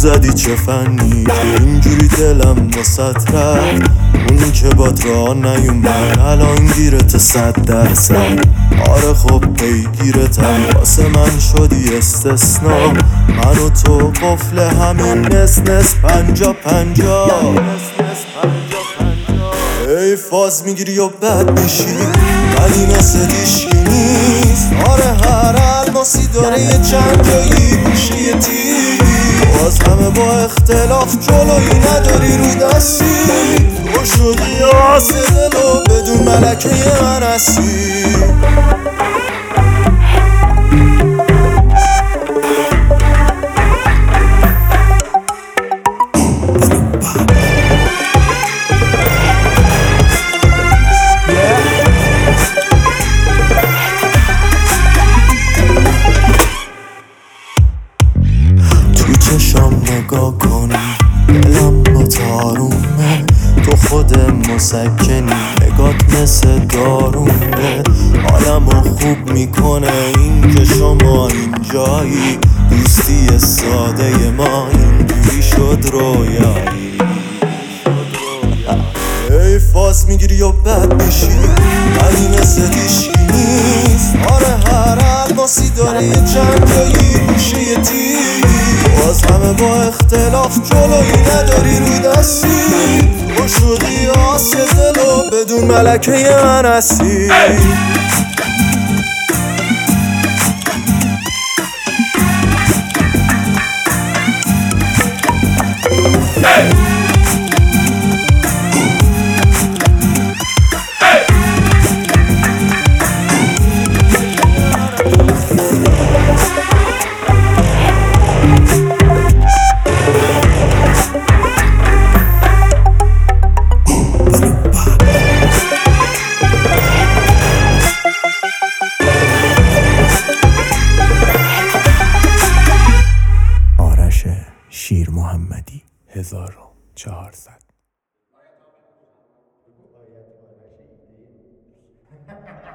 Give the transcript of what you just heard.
زدی چه فنی که اینجوری دلم واسط رفت. اونی که باد را نیومد الان گیرت 100%. آره خب پیگیرتم، واسه من شدی استثنا. من و تو قفل همین نس 50-50. ای فاز میگیری و بد میشی، ولی مثل هیشکی نیست. آره هر الماسی داره یه چند جایی میشه یه تیری. باز همه با اختلاف جلوی نداری رو دستی. تو شدی آس دلو بدون ملکه من هستی. چشام نگاه کن، دلم با تارومه. تو خود مسکنی، نگات مثل دارونه. حالمو خوب میکنه این که شما اینجایی. دوستی ساده ما اینجوری شد رویایی. ای فاز میگیری و بد میشی، ولی مثل هیشکی نیست. آره هر الماسی داره یه چند جایی میشه یه تیری. باز همه با اختلاف جلوی نداری رو دستی. تو شدی آس دلو بدون ملکه من هستی. شیر محمدی 1400.